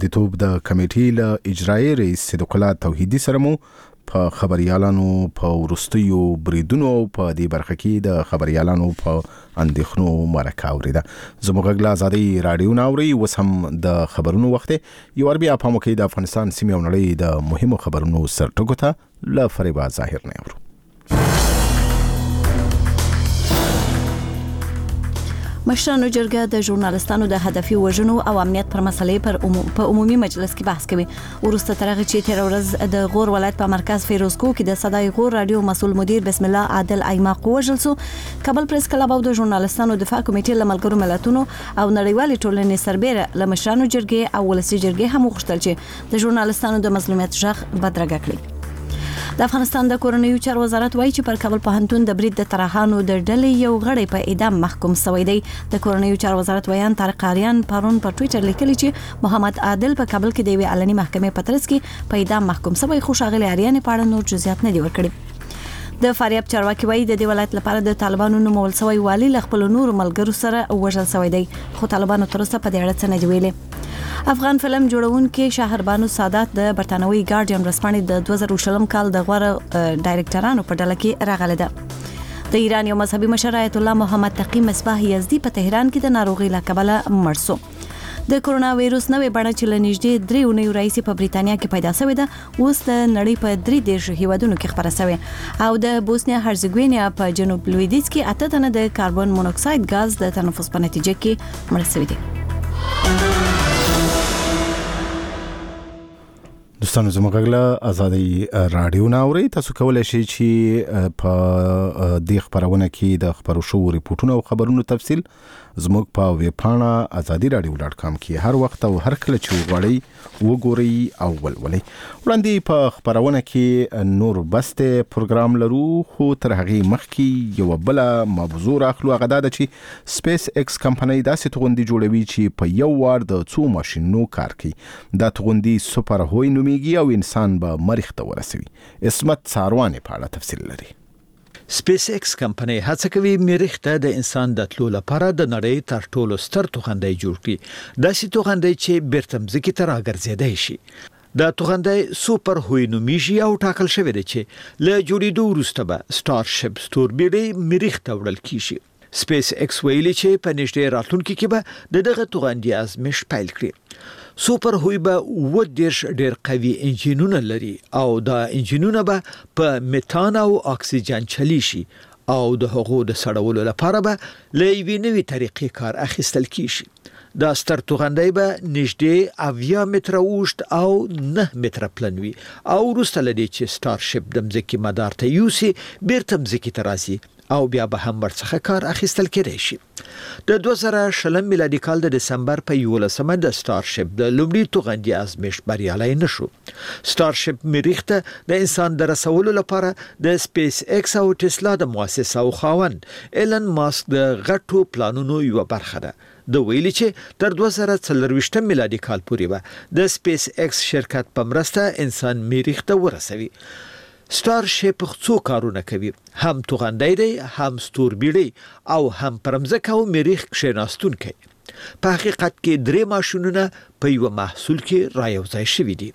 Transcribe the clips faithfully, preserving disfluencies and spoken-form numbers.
د توپ د کمیټې له اجرایي رئیس صدیق الله توحیدي سره مو په خبريالانو په ورستیو بریدونو په دې برخه کې د خبريالانو په اندېښنو مرکه اوریده. زموږ غږ له آزادۍ رادیو ناوري اوس هم د خبرونو وخت یو بیا په مو کې د افغانستان سیمې او نړۍ د مهمو خبرونو سرټکو ته له فریبا ظاهر نه اورو. مشرانو جرګه د ژورنالستانو د هدفي وژنو او امنیت پر مسلې پر عموم په عمومي مجلس کې بحث کوي. ورسته ترغه چې تیر ورځ د غور ولایت په مرکز فیروزکو کې د صداي غور رادیو مسؤل مدیر بسم الله عادل ایماق وژل شو. کابل پریس کلب او د ژورنالستانو دفاع کمیټې له ملګرو ملتونو او نړیوالې ټولنې سربېره له مشرانو جرګې او ولسي جرګې هم وغوښتل چې د ژورنالستانو د مظلومیت ژغ بدرګه کړي. د افغانستان د کورنیو چارو وزارت وایي چې پر کابل پوهنتون د برید د طرحانو د ډلې یو غړی په اعدام محکوم شوی دی. د کورنیو چارو وزارت ویان طارق آریان پرون په ټوئیټر لیکلی چې محمد عادل په کابل کې د یوې علني محکمې په ترڅ کې په اعدام محکوم شوی، خو ښاغلي آریان په اړه نور جزئیات نه دي ورکړي. د فاریاب چارواکي وایي د دې ولایت لپاره د طالبانو نومول شوی والی له خپل نور ملګرو سره وژل شوی دی، خو طالبانو تر اوسه په دې اړه څه نه دی ویلي. افغان فلم جوړونکي شهربانو سادات د برتانوي ګارډین ورځپاڼې د دوه زره شلم کال د غوړه ډایرکټرانو په ډله کې راغله ده. د ایران یو مذهبي مشر آیت الله محمد تقی مصباح یزدي په تهران کې د ناروغي له کبله مړ شو. د کرونا وایروس نوې بڼه چې له نږدې درې اونیو راهیسې په بریتانیا کې پیدا شوې ده، اوس د نړۍ په درې دېرش هیوادونو کې خپره شوې او د بوسنیا هرزګوینیا په جنوب لویدیځ کې اته تنه د کاربن مونوکساید غاز د تنفس په نتیجه کې مړ شوي دي. دوستانو زموږ غږ له آزادۍ رادیو ناوري تاسو کولای شئ چې په دې خبرونه کې د خبرو شو ریپورتونو او خبرونو تفصیل زموږ په ویب پاڼه آزادي رادیو ډاټ کام کې هر وخت او هر کله چې وغواړئ وګورئ او ولولئ. وړاندې په خبرونه کې نور بسته پروګرام لرو، خو تر هغه مخکې یو بل موضوع راخلو. هغه دا چې سپیس ایکس کمپنۍ داسې توغندي جوړوي چې په یو وار د څو ماشینونو کار کوي. دا توغندي سپر هوی نومیږي او انسان به مریخ ته ورسوي. اسمت ساروانې په اړه تفصیل لري. سپیس ایکس کمپنۍ هڅه کوي مریخ ته د انسان د تلو لپاره د نړۍ تر ټولو ستر توغندی جوړ کړي. داسې توغندی چې بیرته مځکې ته راګرځېدای شي. دا توغندی سوپر هوی نومیږي او ټاکل شوی دی چې له جوړېدو وروسته به سټار شپ ستوربیړۍ مریخ ته وړل کیږي. سپیس ایکس ویلي چې په نږدې راتلونکي کې به د دغه توغندي ازمېښت پیل کړي. سوپر هوی به اووه دېرش ډېر قوي انجینونه لري او دا انجینونه به په میتان او اکسیجن چلی شي او د هغو د سړولو لپاره به له یوې نوې طریقې کار اخیستل کیږي. دا ستر توغندی به نږدې اویا متره اوږد او نه متره پلن وي او وروسته له دې چې سټار شپ د مځکې مدار ته یوسي بیرته مځکې ته راځي او بیا به هم ورڅخه کار اخیستل کېدای شي. د دوه زره شلم میلادي کال د دسمبر په یولسمه د سټار شپ د لومړي توغندي ازمېښت بریالی نشو. سټار شپ مریخ ته د انسان د رسولو لپاره د سپیس ایکس او ټسلا د مؤسسه او خاوند ایلن ماسک د غټو پلانونو یو برخه ده. د ویلي چې تر دوه زره څلرویشتم میلادي کال پورې به د سپیس ایکس شرکت په مرسته انسان مریخ ته ورسوي. سټار شپ څو کارونه کوي، هم توغندی دی، هم ستوربیړۍ او هم پر مځکه او مریخ کښېناستونکی. په حقیقت کې درې ماشینونه په یو محصول کې رايوځای شوي دي.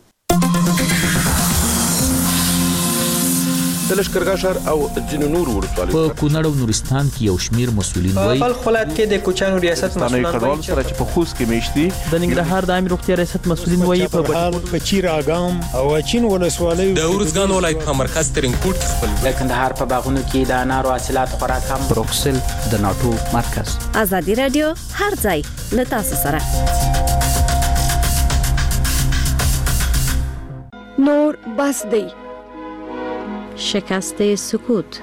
د لشکرګاه ښار او ځینو نورو ولسوالیو په کونړ او نورستان کې یو شمیر مسؤلین وایي په خپل کې د کوچانو ریاست مسؤلین وایي چې په خوست کې میشتي د ننګرهار د امیر روغتیا ریاست مسؤلین وایي په بهار په چیر اګام او اچین ولسوالیو د ورزګان ولایت په مرکز ترینکوټ کې خپل د کندهار په باغونو کې د انارو حاصلات خوراک هم بروکسل د ناتو مرکز. آزادي رادیو هر ځای له تاسو سره. نور بس دی شکست سکوت.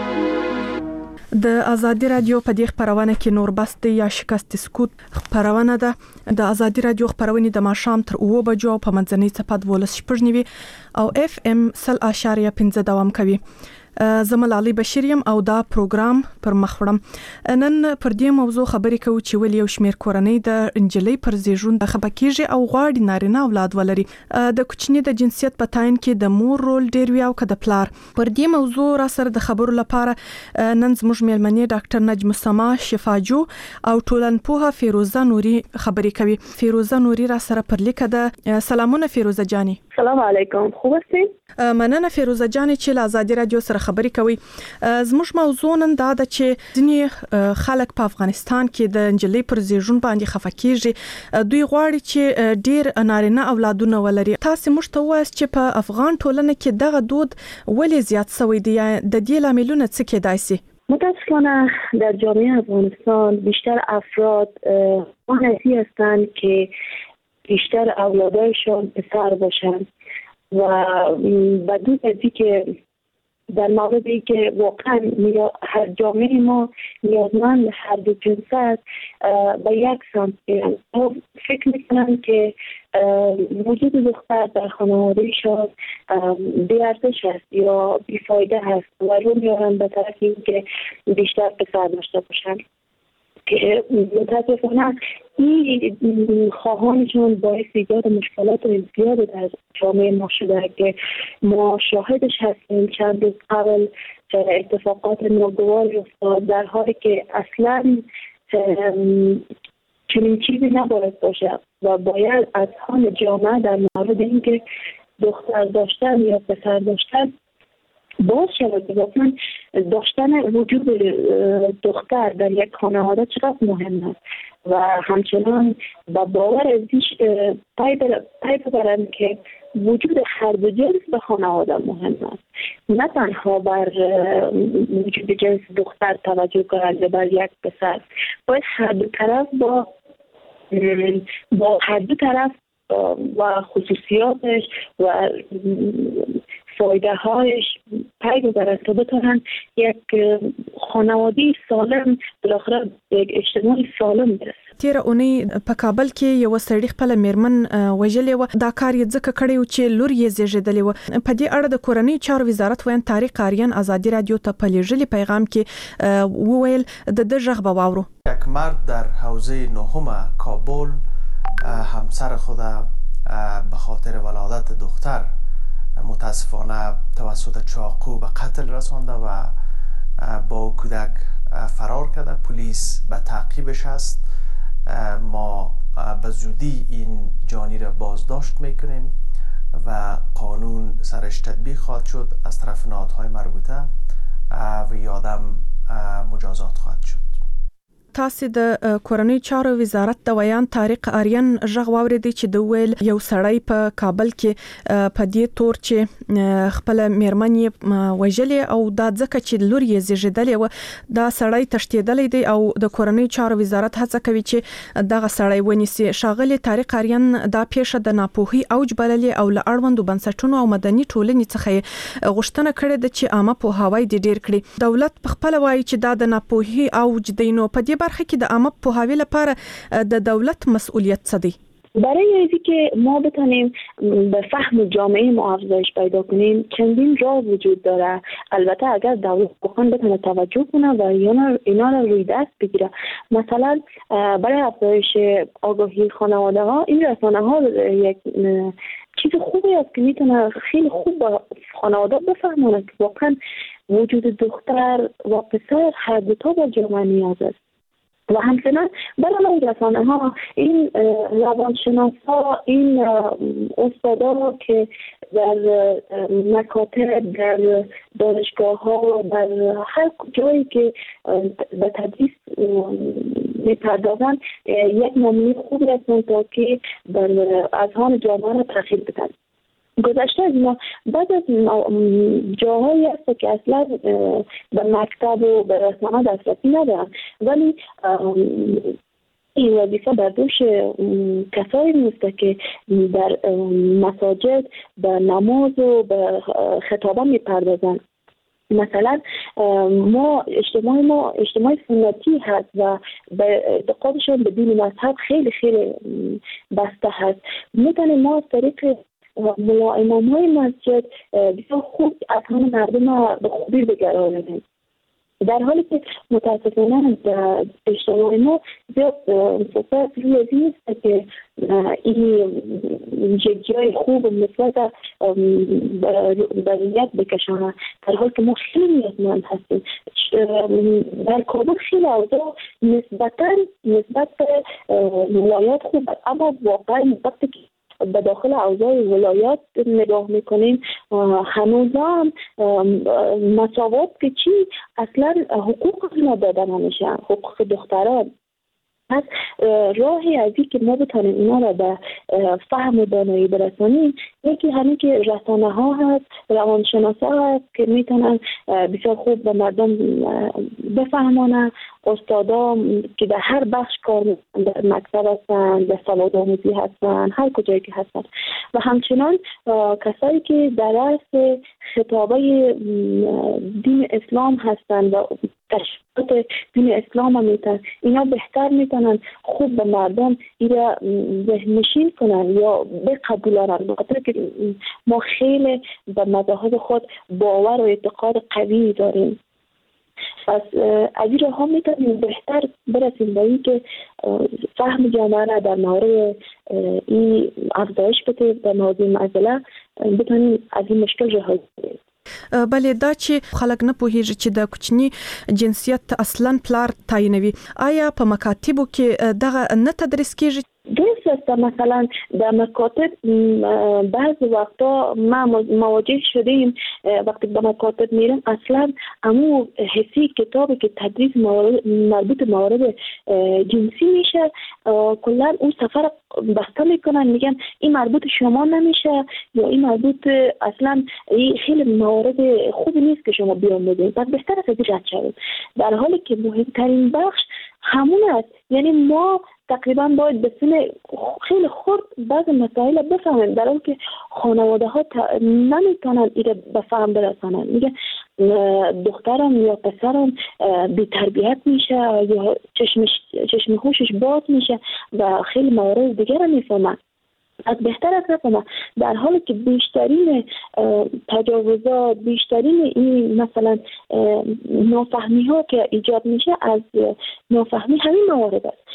د آزادي رادیو په دې خبرونه کې نور بس دی یا شکست سکوت خبرونه ده. د آزادي رادیو خبرونه د ماښام تر اوه بجو په منځنۍ صفحه ولس شپږ نیوي او اف ام صفر اشاریه پنځه دوام کوي. زمل علي بشیریم او دا پروګرام پر مخوړم. نن پر دې موضوع خبرې کوو چې ولې یو شمېر کورنۍ د انجلۍ پر زیږون خپه کیږي او غواړي نارینه اولاد ولري. د کوچني د جنسیت په تعین کې د مور رول ډیر وی او که د پلار. پر دې موضوع را سره د خبرو لپاره نن زموږ میلمنې ډاکټر نجم السما شفاجو او ټولنپوه فیروزه نوري خبرې کوي. فیروزه نوري را سره پر لیکه ده. سلامونه فیروزه جانی. سلام علیکم، خوب استید؟ مننه فیروزه جانی چې له آزادي رادیو سره خبرې کوي. زموږ موضوع نن دا ده چې ځینې خلک په افغانستان کې د انجلۍ پر زیږون باندې خفه کیږي. دوی غواړي چې ډیر نارینه اولادونه ولري. تاسو موږ ته وایاست چې په افغان ټولنه کې دغه دود ولې زیات شوی دی؟ د دې لاملونه څه کېدای شي؟ متاسفانه در جامعه افغانستان بیشتر افراد مانعی هستند که بیشتر اولادایشان پسر باشند و بدون ازی که در مورد ای که واقعا هر جامعه ما نیازمند هر دو جنس است به یک سمت برند. فکر میکنم که وجود دختر در خانوادهشان بی‌ارزش است یا بیفایده است و رو میارن به طرف این که بیشتر پسر داشته باشند که متاسفانه این خواهانشون باعث ایجاد مشکلات زیاد در جامعه ما شده که ما شاهدش هستیم. چند روز قبل اتفاقات ناگواری افتاد در حالی که اصلا چنین چیزی نباید باشه و باید از حال جامعه در مورد اینکه دختر داشتن یا پسر داشتن باز شود. واقعا داشتن وجود دختر در یک خانواده چقدر مهم است و همچنان با باور ازش پی ببرند که وجود هر دو جنس به خانواده مهم است، نه تنها بر وجود جنس دختر توجه کنند بر یک پسر. باید هر دو طرف با با هر دو طرف و خصوصیاتش و فایده هایش پی ببرند تا بتونن یک خانواده سالم بالاخره یک اجتماع سالم برسه. تیر اونۍ په کابل کې یو سړی خپل میرمن وژلې و. دا کار یې ځکه کړی و چې لور یې زیږیدلې و. په دې اړه د کورنۍ چارو وزارت وین طارق آریان آزادي رادیو ته په لیږلي پیغام کې وویل د ده غږ به واورو. یک مرد در حوزه نهم کابل همسر خود به خاطر ولادت دختر متاسفانه توسط چاقو به قتل رسانده و با کودک فرار کرده. پلیس به تعقیبش است. ما به زودی این جانی را بازداشت میکنیم و قانون سرش تطبیق خواهد شد از طرف نهادهای مربوطه و یادم مجازات خواهد شد. تاسو د کورنۍ چارو وزارت د ویان طارق آریان غږ واوریدي چې د ویل یو سړی په کابل کې په دې تور چې خپل میرمن یې وژلې او دا ځکه چې لور یې زیږیدلې و. دا سړی تښتېدلی دی او د کورنۍ چارو وزارت هڅه کوي چې دغه سړی ونیسي. ښاغلی طارق آریان دا پیښه د ناپوهي اوج بللې او له اړوندو بنسټونو او مدني ټولنې څخه غوښتنه کړې ده چې عامه پوهاوی دې ډیر کړي. دولت په خپل وایي چې دا د ناپوهي اوج دی. نو په دې برخه کې د عامه پوهاوی لپاره د دولت مسئولیت څه دی؟ برای اینکه ما بتونیم به فهم جامعه ما افزایش پیدا کنیم چندین راه وجود داره. البته اگر دولت بخواد بتونه توجه کنه و اینا رو روی دست بگیره. مثلا برای افزایش آگاهی خانواده ها این رسانه ها یک چیز خوبی است که میتونه خیلی خوب به خانواده بفهمونه که واقعا وجود دختر و پسر هر دو تا با جامعه نیاز است. و همچنان برای رسانه ها این روانشناسا این استادا که در مکاتب در دانشگاه ها در هر جایی که به تدریس میپردازن یک نمونه خوب هستند تا که در اذهان جامعه را تغییر بدن. گذشته از ما بعد از جاهایی هست که اصلا به مکتب و به رسانه دسترسی ندارن ولی این وظیفه بر دوش کسایی میسته که در مساجد به نماز و به خطابه میپردازن. مثلا ما اجتماع ما اجتماع سنتی هست و به اعتقادشون به دین مذهب خیلی خیلی بسته هست. میتونیم ما از طریق ملا امام‌های مسجد بسیار خوب اذهان مردم به خوبی بگرانند، در حالی که متاسفانه در اجتماع ما زیاد صحبت روی از این است که این جدیای خوب نسبت بریت بکشانه، در حالی که ما خیلی نیازمند هستیم. در کابل خیلی اوضاع نسبتا نسبت به ولایات خوب، اما واقعا وقتی که به داخل اوضاع ولایات نگاه میکنیم هنوز هم مساوات که چی اصلا حقوق اینا داده نمیشه، حقوق دختران. پس راهی از این که ما بتانیم اینا را به فهم و دانایی برسانیم، یکی همین که رسانه ها هست، روانشناسا هست که میتونن بسیار خوب به مردم بفهمانه، استادا که در هر بخش کار میکنن، در مکتب هستن، در سواد آموزی هستن، هر کجایی که هستن، و همچنان کسایی که در درس خطابه دین اسلام هستن و تشریفات دین اسلام هم میتونن، اینا بهتر میتونن خوب به مردم اینا ذهنشین کنن یا بقبولانن، بخاطر که ما خیلی به مذاهب خود باور و اعتقاد قوی داریم. پس از این راه ها میتونیم بهتر برسیم به این که فهم جامعه را در مورد این افزایش بده، در مورد معضله بتونیم از این مشکل رهایی کنیم. بلې دا چې خلک نه پوهیږي چې د کوچني جنسیت اصلا پلار تعینوي، آیا په مکاتبو کې دغه نه تدریس کیږي؟ درست است. مثلا در مکاتب بعض وقتا ما مواجه شدیم وقتی به مکاتب میرم اصلا امو حسی کتابی که تدریس مربوط موارد جنسی میشه کلا اون سفر بسته میکنن، میگن این مربوط شما نمیشه یا این مربوط اصلا این خیلی موارد خوبی نیست که شما بیان بدین، پس بهتر است از رد شوید، در حالی که مهمترین بخش همون است. یعنی ما تقریبا باید به سن خیلی خورد بعض مسائل بفهمیم، در حالی که خانواده ها نمیتونن ایره بفهم برسانن، میگه دخترم یا پسرم بی تربیت میشه یا چشمش چشم هوشش باز میشه و خیلی موارد دیگر رو میفهمن. از بهتر از رفته در حالی که بیشترین تجاوزات، بیشترین این مثلا نافهمی ها که ایجاد میشه از نافهمی همین موارد است.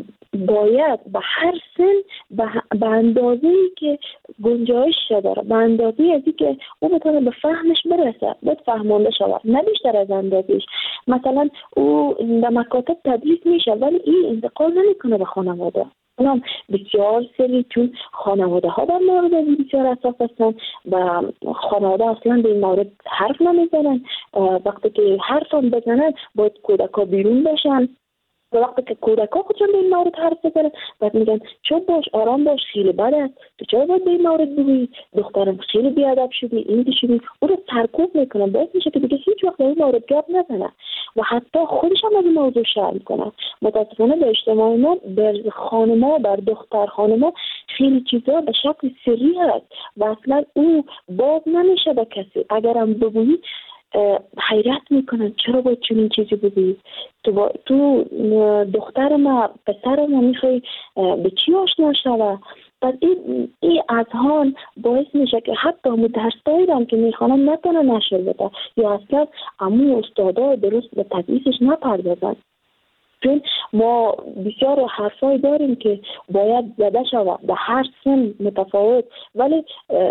باید به هر سن به اندازه‌ای که گنجایش داره، به اندازه‌ای از که او بتونه به فهمش برسه، باید فهمانده شود، نه بیشتر از اندازه‌اش. مثلا او در مکاتب تدریس میشه ولی این انتقال نمیکنه به خانواده. اونم بسیار سری، چون خانواده ها در مورد این بسیار اساس هستن و خانواده اصلا به این مورد حرف نمیزنن. وقتی که حرف هم بزنن باید کودک ها بیرون باشن و وقتی که کودک ها خودشون به این مورد حرف بزنن باید میگن چون باش، آرام باش، خیلی بد است، تو چرا باید به این مورد بگویی، دخترم خیلی بیادب شدی، این دی شدی، او رو سرکوب میکنن، باید میشه که دیگه هیچ وقت به این مورد گپ نزنه و حتی خودش هم از این موضوع شرح میکنه. متاسفانه به اجتماع ما بر خانما، بر دختر خانما خیلی چیزا به شکل سری هست و اصلا او باز نمیشه به کسی. اگرم بگویی حیرت میکنن چرا باید چنین چیزی بگویی، تو با... تو دختر ما پسر ما میخوای به چی آشنا شوه. پس این این اذهان باعث میشه که حتی مدرسایی هم که میخوانن نتونه نشر بده یا اصلا امو استادا درست به تدریسش نپردازن. چون ما بسیار حرفای داریم که باید زده شود به هر سن متفاوت، ولی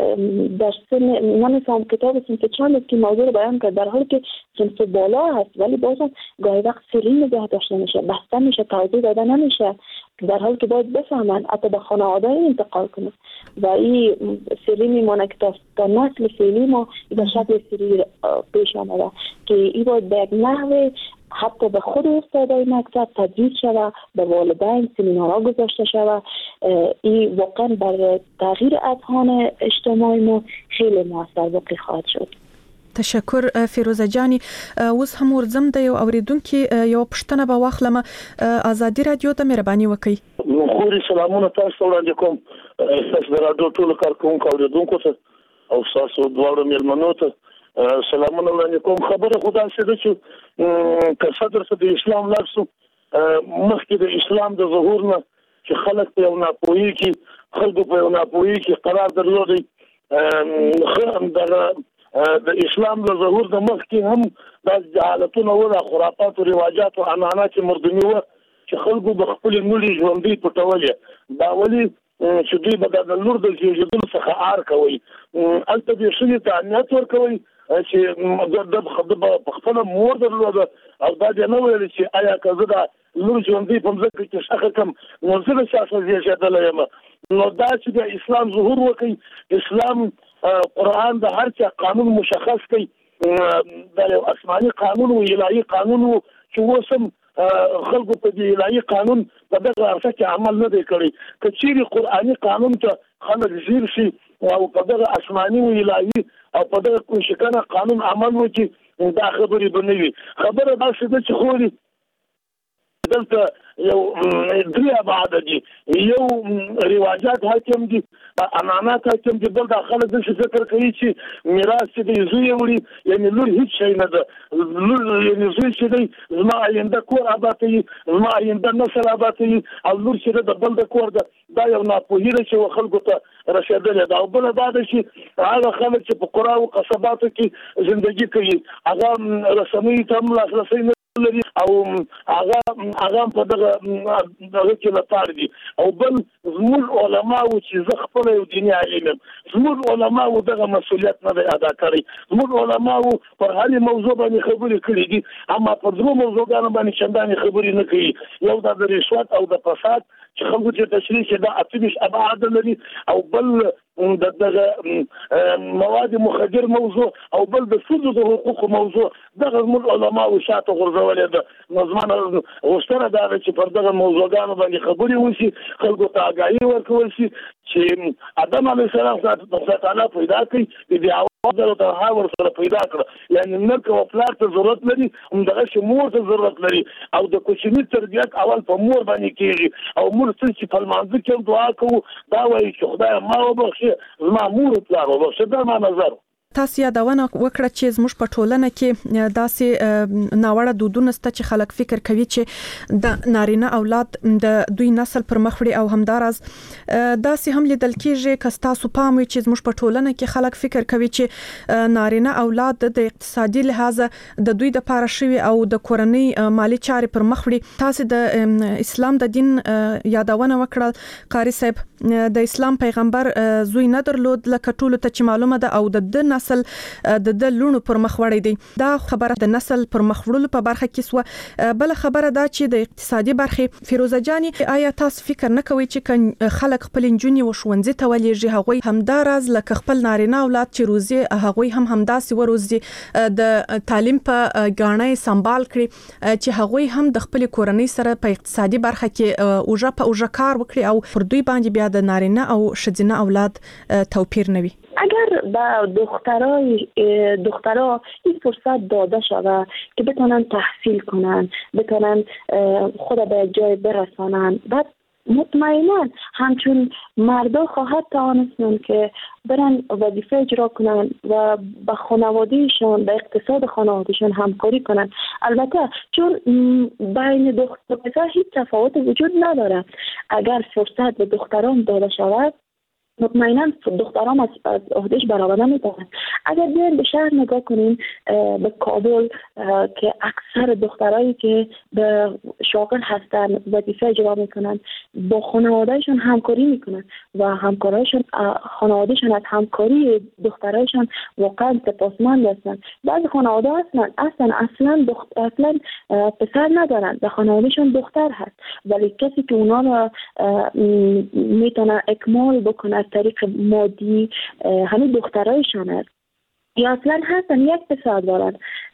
در سن نمیفهم کتاب سن که چند است که موضوع رو بیان کرد، در حالی که سن بالا هست ولی بازم گاهی وقت سری نگه داشته میشه، بسته میشه، توضیح داده نمیشه، در حالی که باید بفهمن حتی به خانواده انتقال کنن و این سری میمانه که تا نسل فعلی ما به شکل سری پیش آمده که این باید به یک نحوه حتی به خود استادای مکتب تدریس شود، به والدین سمینارها گذاشته شود. این واقعا بر تغییر اذهان اجتماعی ما خیلی موثر واقع خواهد شد. تشکر فیروزه جانی. اوس هم ورځم د یو اوریدونکو یو پښتنه به واخلم. ازادي رادیو ته مهرباني وکړئ. نو خوري سلامونه تاسو وړاندې کوم، تاسو د رادیو ټول کارکونکو اوریدونکو ته او تاسو دواړو مېلمنو ته سلامونه وړاندې کوم. خبره خدا سره چې که صدر څه د اسلام لارسو مخکې د اسلام د ظهور نه چې خلک په یو ناپوهي کې خلکو په یو ناپوهي کې قرار درلودی خو د اسلام د ظهور د مخکې هم د جهالتونو او د خرافات او رواجات او عنعنات مردمي و چې خلکو د خپل ملي ژوندۍ پټولې دا ولي چې دوی به د لور د زیږیدلو څخه آر کوي هلته دې ښځې ته اهمیت ورکوي چې د خپله مور درلوده او دا دې نه ویل چې آیا که زه د لور ژوندۍ په مځکه کې ښخه کړم نو زه د چا څخه زیږېدلی یم نو دا چې د اسلام ظهور وکړي اسلام قرآن د هر چا قانون مشخص کړي دا یو آسماني قانون و الهي قانون و چې اوس هم خلکو په دې الهي قانون په دغه اساس کې عمل نه دی کړی که چیرې قرآني قانون ته خلک ځیر شي او په دغه آسماني و الهي او په دغه کوشکانه قانون عمل وکړي دا خبرې به نه وي خبره داسې ده چې خوري دلته یو درې ابعاد دي یو رواجات حاکم دي عنعنات حاکم دي بل داخله د فکر کوي چې میراث دې زوی وړي یعنی لور هیڅ شي نه ده لور یعنی زوی چې دی زما آینده کور آبادوي زما آینده نسل آبادوي او لور چې د بل د کور ده دا یو ناپوهي ده چې خلکو ته رسېدلې ده او بله دا ده چې هغه خلک چې په قرا او قصباتو کې ژوندګي کوي هغه رسنیو ته هم لاسرسی نه لري او هغه هغه په دغه دغه کې لپاره دي او بل زموږ علما او چې زه خپل یو دیني عالم یم زموږ علما او دغه مسؤلیت نه ادا کوي زموږ علما او پر هرې موضوع باندې خبرې کړې دي اما پر درو موضوعګانو باندې چندانې خبرې نه کوي یو د رشوت او د فساد چې خلکو ته تشریح چې دا اتمیش ابعاد لري او بل د دغه مواد مخدر موضوع او بل د ښځو د حقوقو موضوع دغه زموږ علما او شاته غورځولې ده نو زما غوښتنه دا ده چې پر دغه موضوعګانو باندې خبرې وشي خلکو ته آګاهي ورکول شي چې آدم علیه السلام خدای تعالی پیدا کړي د اول ته هاور سره پیدا کړ یعنی نر کو پلار ته ضرورت لري هم دغه شمور ته ضرورت لري او د کوچنی تربیت اول په مور باندې کیږي او مور چې په لمانځه کې دعا کوو دا وایي چې خدای ما وبخښي زما مور پلار وبخښي دا ما نظر تاسو یادونه وکړه چې زموږ په ټولنه کې داسې ناوړه دودونه ست چې خلک فکر کوي چې د نارینه اولاد د دوی نسل پر مخ وړي او همدارز داسې هم لیدل کېږي که تاسو پام وي چې زموږ په ټولنه کې خلک فکر کوي چې نارینه اولاد د اقتصادي لحاظ د دوی د پاره شوی او د کورنۍ مالی چارې پر مخ وړي تاسو د اسلام د دین یادونه وکړه قاری صاحب د اسلام پیغمبر زوی نه درلود لکه ټولو ته چې معلومه ده او د د نسل د د لونو پر مخ وړي دي دا خبره د نسل پر مخ وړلو په برخه کې سو بل خبره دا چې د اقتصادي برخه فیروزه جانی آیا تاسو فکر نه کوئ چې خلک خپل انجونی و شونځي ته ولېږي هغوی همدارز لکه خپل نارینه اولاد چې روزي هغوی هم همداسي وروزي د تعلیم په غاڼې سمبال کړي چې هغوی هم د خپل کورنۍ سره په اقتصادي برخه کې اوجه په اوجه کار وکړي او پر دوی باندې بیا د نارینه او ښځینه اولاد توپیر نه وي اگر به دخترای دخترها این فرصت داده شود که بتونن تحصیل کنن بتونن خود به جای برسانن بعد مطمئنا همچون مردا خواهد توانستن که برن وظیفه اجرا کنن و با خانوادهشان به اقتصاد خانوادهشان همکاری کنن البته چون بین دختر و پسر هیچ تفاوت وجود نداره اگر فرصت به دختران داده شود مطمئنا دختران از عهدهش برآورده میتونن اگر بیایم به شهر نگاه کنیم به کابل که اکثر دخترایی که به شاغل هستن وظیفه اجرا میکنن با خانوادهشون همکاری میکنن و همکارایشون خانوادهشون از همکاری دخترایشون واقعا سپاسمند هستن بعضی خانواده هستن اصلا اصلا دختر اصلا پسر ندارن و خانوادهشون دختر هست ولی کسی که اونا رو میتونه اکمال بکنه طریق مادی همین دخترایشان است یا اصلا هستن یک پسر دارن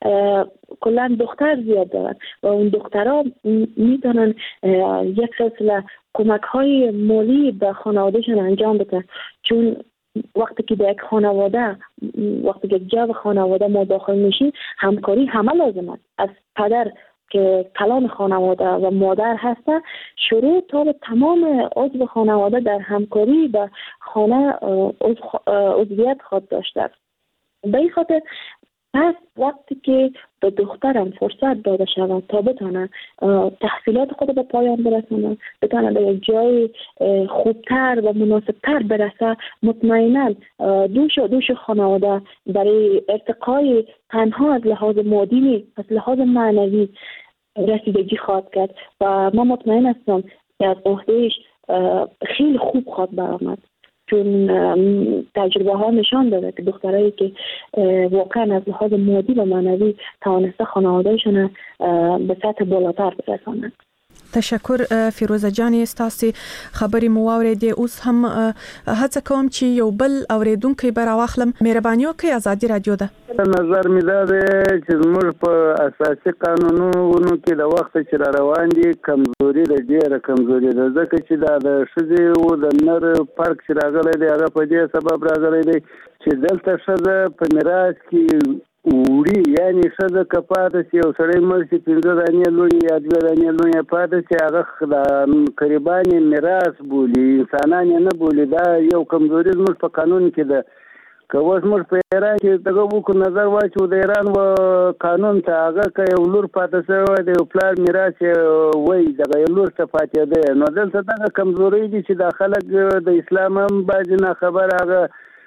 کلا دختر زیاد دارن و اون دخترها میتونن یک سلسله کمک های مالی به خانوادهشان انجام بدن چون وقتی که در یک خانواده وقتی که جو خانواده ما داخل میشیم همکاری همه لازم است از پدر که کلان خانواده و مادر هسته شروع تا به تمام عضو خانواده در همکاری به خانه عضویت خود داشته است. به این خاطر پس وقتی که به دخترم فرصت داده شود تا بتانه تحصیلات خود به پایان برسانه، بتانه به یک جای خوبتر و مناسبتر برسه، مطمئنا دوش و دوش خانواده برای ارتقای تنها از لحاظ مادی از لحاظ معنوی رسیدگی خواهد کرد و ما مطمئن هستم که از عهدهش خیلی خوب خواهد برآمد، چون تجربه ها نشان داده که دخترایی که واقعا از لحاظ مادی و معنوی توانسته خانوادهشون به سطح بالاتر برسانند. تشکر فیروزه جان، ستاسو خبرې مو واورېدې. اوس هم هڅه کوم چې یو بل اوریدونکو به راواخلم. مهرباني وکړئ، ازادي رادیو ده. نظر مې دا دی چې موږ په اساسي قانونونو کې د وخت چې را روان دي کمزوري ده، ډېره کمزوري ده، ځکه چې دا د ښځې او د نر فرق چې راغلی دی هغه په دې سبب راغلی دی چې دلته ښځه په میراث کې وړي، یعنی ښځه که پاتې شي یو سړی مړ شي پنځه دانې لوڼې یا دوه دانې لوڼې پاتې شي هغه قریبان یې میراث بولي، انسانان یې نه بولي. دا یو کمزوري زموږ په قانون کې ده. که اوس موږ په ایران کې دغه وکړو نظر واچو د ایران و قانون ته هغه که یو لور پاتې شوی د یو پلار میراث یې وایي دغه یو لور ته پاتېده، نو دلته دغه کمزوري دي چې دا خلک د اسلام هم بعضې ناخبره هغه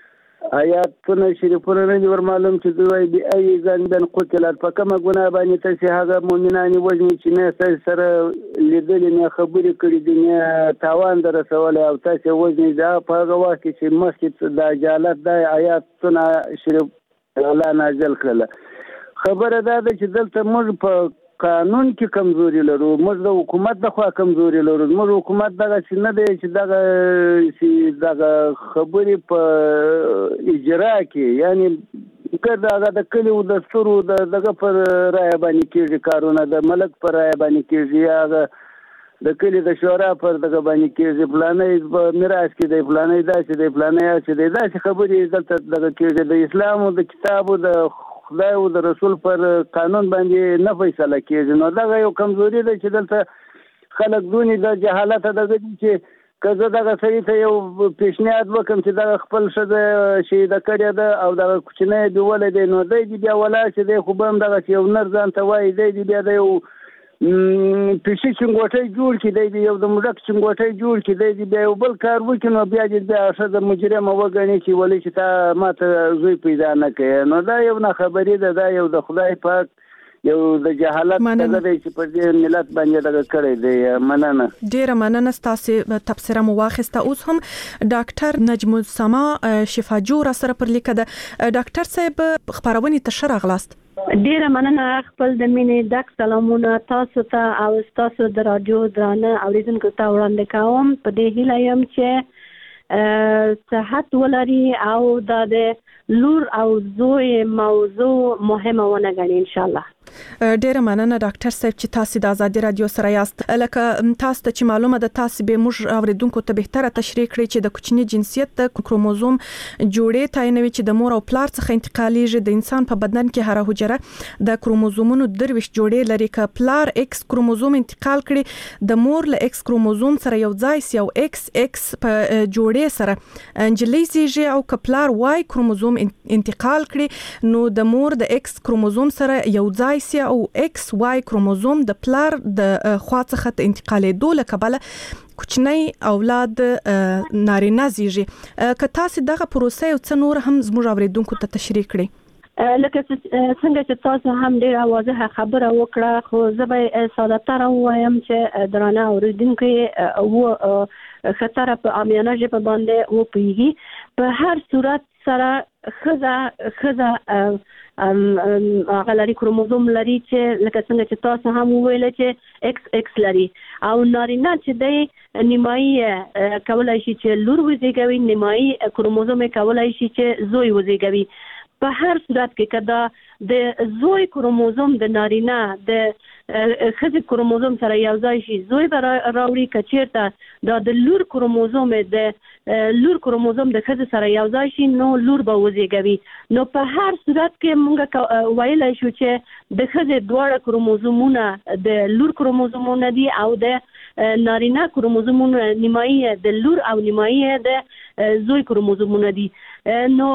آیاتونه شریفونه نه دي ورمعلوم چې دوی وایي بأي ذنب قتلت، په کومه ګناه باندې تاسې هغه مؤمنان وژني چې نه ستاسې سره لیدلي نه خبرې کړي دي نه تاوان در رسولی او تاسې وژني. دا په هغه وخت کې چې مخکې د جهالت دا آیاتونه شریف الله نازل کړله. خبره دا ده چې دلته موږ په قانون کې کمزوري لرو، موږ د حکومت د خوا کمزوري لرو. موږ حکومت دغه چې نه دی چې دغه چې دغه خبرې په اجرا کې، یعنی که دغه د کلیو د سترو دغه پر رایه باندې کېږي کارونه، د ملک پر رایه باندې کېږي، یا د کلي د شورا پر دغه باندې کېږي، فلانی په میراث کې دی، فلانی داسې دی، فلانی هسې دی، داسې خبرې دلته دغه کېږي. د اسلام او د کتاب او د خدای او د رسول پر قانون باندې نه فیصله کېږي. نو دغه یو کمزوري ده چې دلته خلک دونې د جهالت دغه دي چې که زه دغه سړي ته یو پیشنهاد وکړم چې دغه خپل ښځه شهیده کړې ده او دغه کوچنی یې بیولی دی، نو دی دې بیا ولاړ چې دی خو به هم دغسې یو نر ځان ته وایي، دی دې بیا د یو پیشي چنګوټی جوړ کړي، دی دې یو د موږک چنګوټی جوړ کړي، دی دې بیا یو بل کار وکړي، نو بیا دې بیا ښځه مجرمه وګڼي چې ولې چې تا ما ته زوی پیدا نه کوې. نو دا یو ناخبري ده، دا یو د خدای پاک یو د جهالت دغه دی چې په دې ملت باندې دغه کړی دی. مننه، ډېره مننه، ستاسې تبصره مو واخیسته. اوس هم ډاکټر نجم السما شفاجو را سره پر لیکه ده. ډاکټر صاحب خپرونې ته ښه راغلاست. ډیره مننه. خپل د مینې ډک سلامونه تاسو ته او تاسو د رادیو درانه اوریدونکو ته وړاندې کوم. په دې هیله یم چې صحت ولري او د لور او زوی موضوع مهمه ونه ګڼي ان شاء الله. ډیره مننه ډاکټر صاحب چې تاسو د ازادي رادیو سره یاست. لکه تاسو ته چې معلومه ده تاسو به موږ اوریدونکو ته بهتره تشریح کړئ چې د کوچني جنسیت د کروموزوم جوړې تعینوي چې د مور او پلار څخه انتقالیږي. د انسان په بدن کې هر حجره د کروموزومونو درویش جوړې لري. که پلار ایکس کروموزوم انتقال کړي د مور له ایکس کروموزوم سره یو ځای سی او ایکس ایکس په جوړې سره انجلۍ زیږي، او که پلار وای کروموزوم انتقال کړي نو د مور د ایکس کروموزوم سره یو ځای او ایکس وای کروموزوم د پلار د خوا څخه د انتقالېدو له کبله کوچنی اولاد نارینه زیږي. که تاسو دغه پروسه یو څه نور هم زموږ اوریدونکو ته تشریح کړئ. لکه څنګه چې تاسو هم ډیره واضحه خبره وکړه، خو زه به ساده تر وایم چې درانه اوریدونکو او خطر په عامیانه ژبه باندې و پیږي. په هر صورت سره خزه خزه هغه لري کروموزوم لري چې لکه څنګه چې تاسو هم وویل چې ایکس ایکس لري، او نارینه چې دی نیمایي کولای شي چې لور وزیږوي، نیمایي کروموزوم کولای شي چې زوی وزیږوي. په هر صورت کې کدا د زوی کروموزوم د نارینه د خزه کروموزوم سره یو ځای شي زوی به راوړي، کچیرته دا د لور کروموزوم د لور کروموزوم د خزه سره یو ځای شي نو لور به وزیږوي. نو په هر صورت کې موږ ویلای شو چې د خزه دواړه کروموزومونه د لور کروموزومونه دي او د نارینه کروموزومونه نیمایي د لور او نیمایي د زوی کروموزومونه دي. نو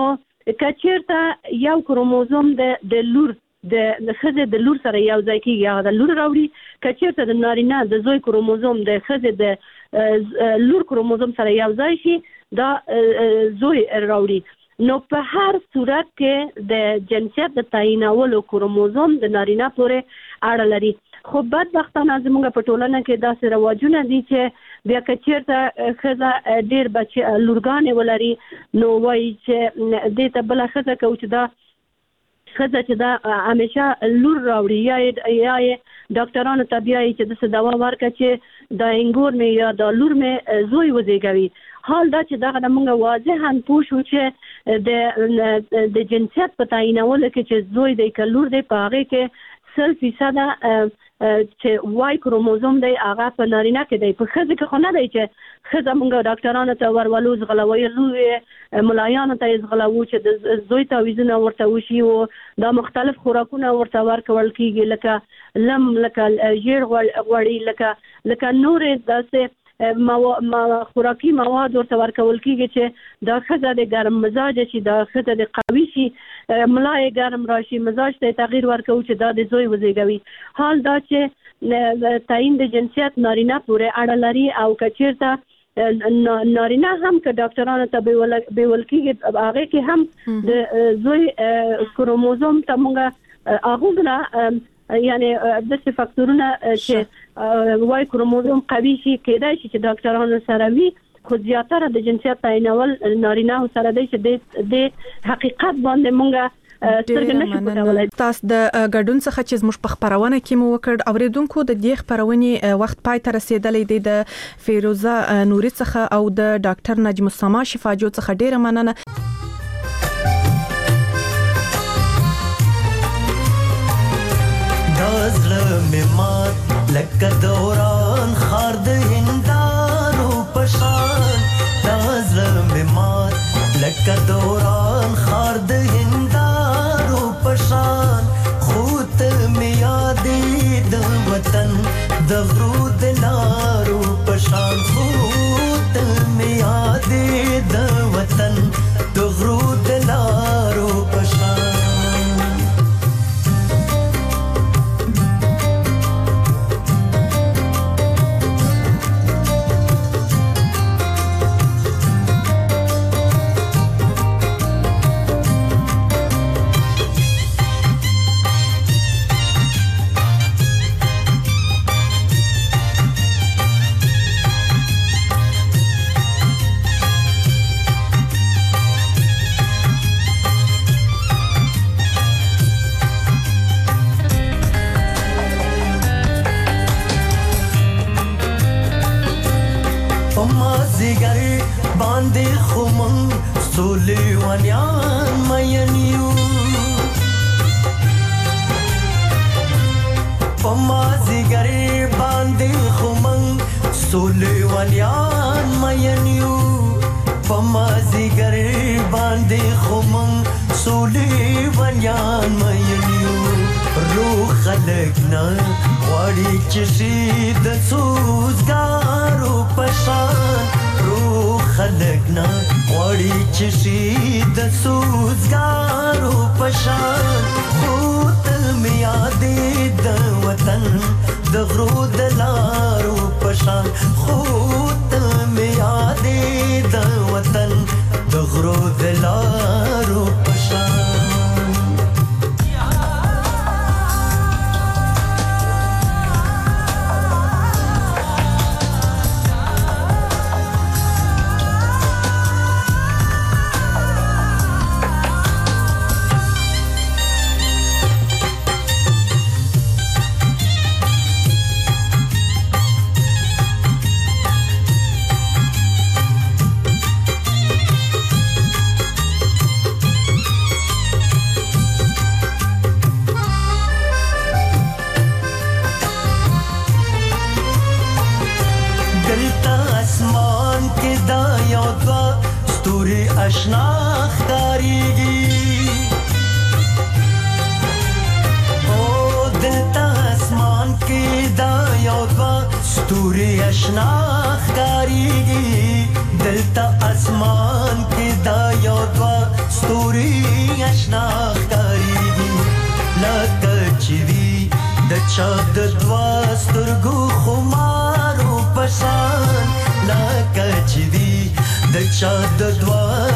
کچیرته یو کروموزوم د د لور د خزه د لور سره یو ځای کیږي هغه د لور راوړي کچیرته د نارینه د زوی کروموزوم د خزه د لور کروموزوم سره یو ځای شي دا زوی راوړي نو په هر صورت کې د جنسیت د تعینولو کروموزوم د نارینه پورې اړه لري خو بدبختانه زموږ په ټولنه کې داسې رواجونه دي چې بیا کچیرته خزه ډیر بچي لورګانې ولري نو وایي چې دې ته بل خزه کو چې دا خزه چې دا همیشه لور راوړي یا یا ډاکټرانو ته بیا چې د دوا ورکړي چې د انګور مې یا د لور مې زوی وزېږوي حال دا چې دا موږ واضحاً پوه شو چې د د جنسیت په تعینولو کې چې زوی دی که لور دی په هغې کې سل فیصده چې وای کروموزوم دی هغه په نارینه کې دی په ښځې کې خو نه دی چې ښځه موږ ډاکټرانو ته ورولو ځغلویلو ملایانو ته یې ځغلوو چې د زوی تعویضونه ورته وشي او دا مختلف خوراکونه ورته ورکول کېږي لکه لم لکه ژیړ غوړي لکه لکه نورې داسې ما خوراکي مواد ورته ورکول کېږي چې دا ښځه د ګرم مزاج شي دا ښځه د قوي شي ملا یې ګرم راشي مزاج ته تغییر ورکوي چې دا د زوی وزېږوي حال دا چې تعیین د جنسیت نارینه پورې اړه لري او که چېرته نارینه هم که ډاکټرانو ته بیول کېږي هغې کې هم د زوی کروموزوم ته موږ هغومره یعنی داسې فاکتورونه چې وای کروموزوم قوي شي کېدای شي چې ډاکټرانو سره وي خو زیاتره د جنسیت تعینول نارینه سره دی چې د حقیقت باندې مونږ سترګې نشو پټولی. تاسو د ګډون څخه چې زموږ په خبرونه کې مو وکړ اوریدونکو د دې خبرونې وخت پای ته رسیدلی دی د فیروزه نوري څخه او د ډاکټر نجم السما شفاجو څخه ډیره مننه. دازله مات لکه دوران خار د هندارو پشان دازله مات لکه دوران خار د هندارو پشان خود می یادې د وطن د غرو د لارو پشان خود می یادې د وطن د غرو د لارو پشان Story ناشنا ښکاریږي لکه چې وي د چا د دوه سترګو خمارو په شان لکه چې وي د چا د دوه